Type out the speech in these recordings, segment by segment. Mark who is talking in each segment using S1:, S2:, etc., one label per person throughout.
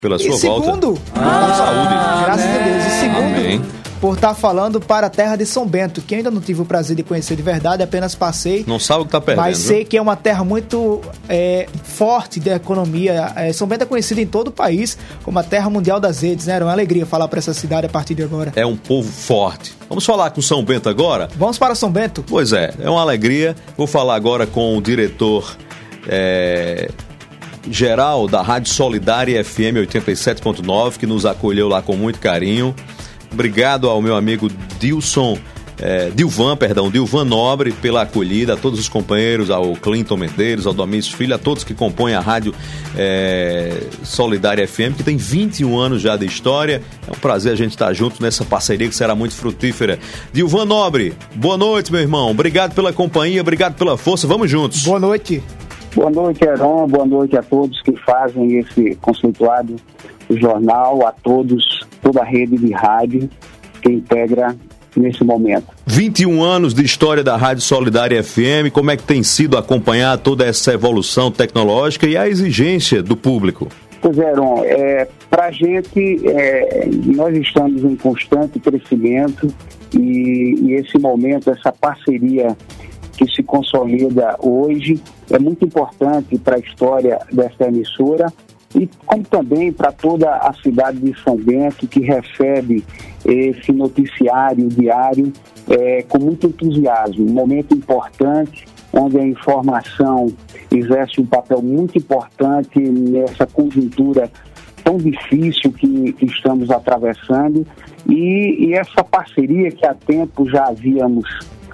S1: pela sua volta.
S2: Segundo,
S1: com saúde.
S2: Graças a Deus. E segundo,
S1: Amém.
S2: por estar falando para a terra de São Bento, que ainda não tive o prazer de conhecer de verdade, apenas passei.
S1: Não sabe o que está perdendo.
S2: Mas sei que é uma terra muito forte da economia. São Bento é conhecido em todo o país como a terra mundial das redes, né? Era uma alegria falar para essa cidade a partir de agora.
S1: É um povo forte. Vamos falar com São Bento agora?
S2: Vamos para São Bento?
S1: Pois é uma alegria. Vou falar agora com o diretor geral da Rádio Solidária FM 87.9, que nos acolheu lá com muito carinho. Obrigado ao meu amigo Dilvan Nobre pela acolhida, a todos os companheiros, ao Clinton Medeiros, ao Domício Filho, a todos que compõem a Rádio Solidária FM, que tem 21 anos já de história. É um prazer a gente estar junto nessa parceria que será muito frutífera. Dilvan Nobre, boa noite, meu irmão. Obrigado pela companhia, obrigado pela força. Vamos juntos.
S2: Boa noite.
S3: Boa noite, Heron. Boa noite a todos que fazem esse conceituado jornal, a todos, toda a rede de rádio que integra nesse momento.
S1: 21 anos de história da Rádio Solidária FM, como é que tem sido acompanhar toda essa evolução tecnológica e a exigência do público?
S3: Pois é, Heron, para a gente, nós estamos em constante crescimento e esse momento, essa parceria que se consolida hoje é muito importante para a história dessa emissora e como também para toda a cidade de São Bento, que recebe esse noticiário diário com muito entusiasmo. Um momento importante, onde a informação exerce um papel muito importante nessa conjuntura tão difícil que estamos atravessando e essa parceria que há tempo já havíamos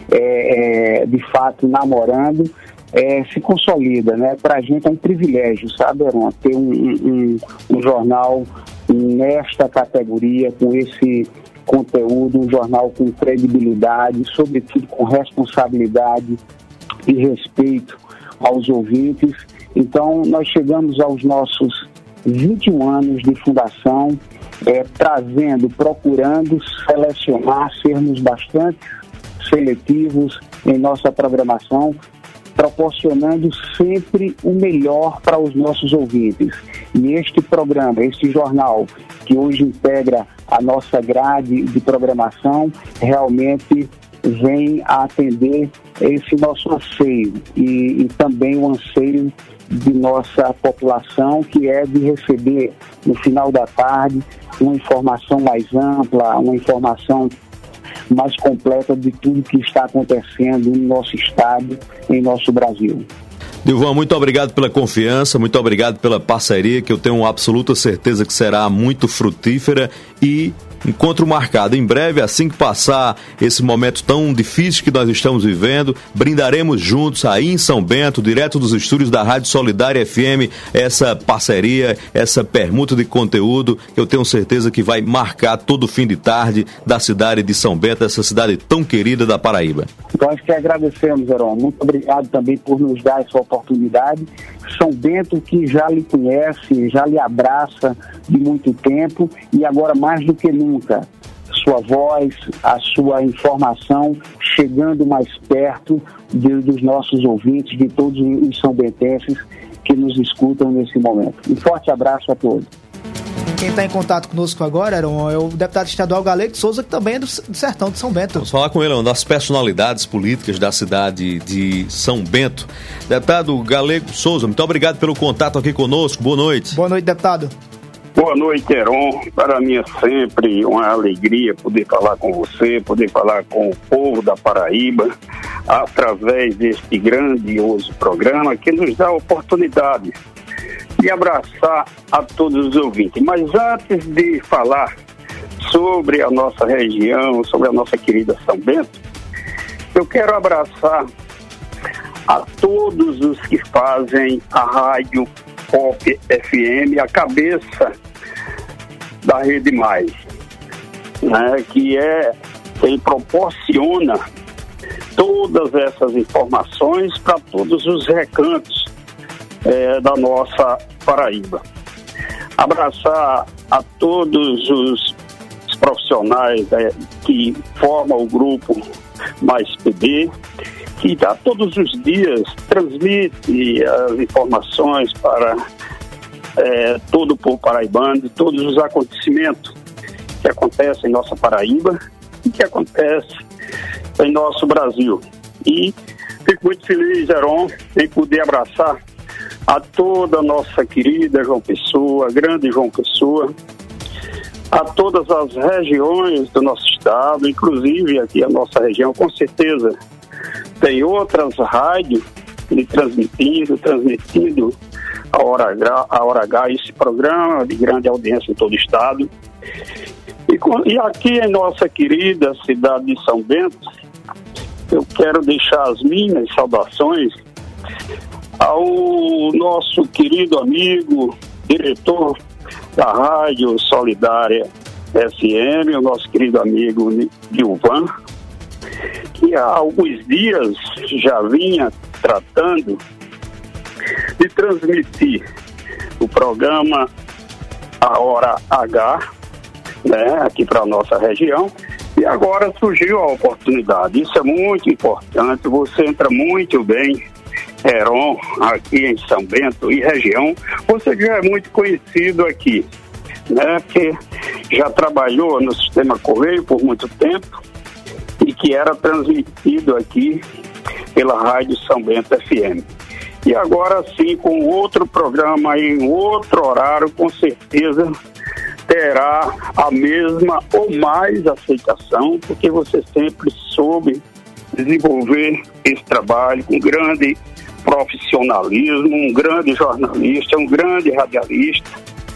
S3: de fato namorando, se consolida, né? Para a gente é um privilégio, sabe, Heron, ter um jornal nesta categoria, com esse conteúdo, um jornal com credibilidade, sobretudo com responsabilidade e respeito aos ouvintes. Então, nós chegamos aos nossos 21 anos de fundação, procurando selecionar, sermos bastante seletivos em nossa programação, proporcionando sempre o melhor para os nossos ouvintes. E este programa, este jornal, que hoje integra a nossa grade de programação, realmente vem a atender esse nosso anseio e também o anseio de nossa população, que é de receber no final da tarde uma informação mais ampla, uma informação mais completa de tudo que está acontecendo no nosso estado, em nosso Brasil.
S1: Dilvan, muito obrigado pela confiança, muito obrigado pela parceria, que eu tenho absoluta certeza que será muito frutífera e encontro marcado em breve, assim que passar esse momento tão difícil que nós estamos vivendo, brindaremos juntos aí em São Bento, direto dos estúdios da Rádio Solidária FM, essa parceria, essa permuta de conteúdo, eu tenho certeza que vai marcar todo o fim de tarde da cidade de São Bento, essa cidade tão querida da Paraíba.
S3: Nós que agradecemos, Heron. Muito obrigado também por nos dar essa oportunidade. São Bento, que já lhe conhece, já lhe abraça de muito tempo e agora mais do que nunca, sua voz, a sua informação chegando mais perto dos nossos ouvintes, de todos os são-bentenses que nos escutam nesse momento. Um forte abraço a todos.
S2: Quem está em contato conosco agora é o deputado estadual Galego Souza, que também é do sertão de São Bento.
S1: Vamos falar com ele, uma das personalidades políticas da cidade de São Bento. Deputado Galego Souza, muito obrigado pelo contato aqui conosco. Boa noite.
S2: Boa noite, deputado.
S4: Boa noite, Heron. Para mim é sempre uma alegria poder falar com você, poder falar com o povo da Paraíba, através deste grandioso programa que nos dá a oportunidade de abraçar a todos os ouvintes. Mas antes de falar sobre a nossa região, sobre a nossa querida São Bento, eu quero abraçar a todos os que fazem a Rádio Pop FM, a cabeça da Rede Mais, né, ele proporciona todas essas informações para todos os recantos da nossa Paraíba. Abraçar a todos os profissionais que formam o grupo Mais PB, que todos os dias transmite as informações para todo o povo paraibano, de todos os acontecimentos que acontecem em nossa Paraíba e que acontecem em nosso Brasil. E fico muito feliz, Heron, em poder abraçar a toda a nossa querida João Pessoa, grande João Pessoa, a todas as regiões do nosso estado, inclusive aqui a nossa região, com certeza tem outras rádios transmitindo a Hora H, esse programa de grande audiência em todo o estado. E aqui em nossa querida cidade de São Bento, eu quero deixar as minhas saudações ao nosso querido amigo, diretor da Rádio Solidária FM, o nosso querido amigo Gilvan, que há alguns dias já vinha tratando de transmitir o programa A Hora H, né, aqui para a nossa região, e agora surgiu a oportunidade. Isso é muito importante, você entra muito bem, Heron, aqui em São Bento e região. Você já é muito conhecido aqui, né, porque já trabalhou no Sistema Correio por muito tempo e que era transmitido aqui pela Rádio São Bento FM. E agora sim, com outro programa em outro horário, com certeza terá a mesma ou mais aceitação, porque você sempre soube desenvolver esse trabalho com grande profissionalismo, um grande jornalista, um grande radialista.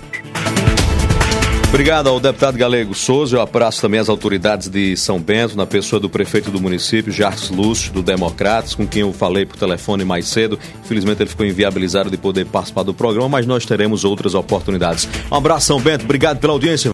S1: Obrigado ao deputado Galego Souza. Eu abraço também as autoridades de São Bento, na pessoa do prefeito do município, Jarques Lúcio, do Democratas, com quem eu falei por telefone mais cedo. Infelizmente ele ficou inviabilizado de poder participar do programa, mas nós teremos outras oportunidades. Um abraço, São Bento. Obrigado pela audiência.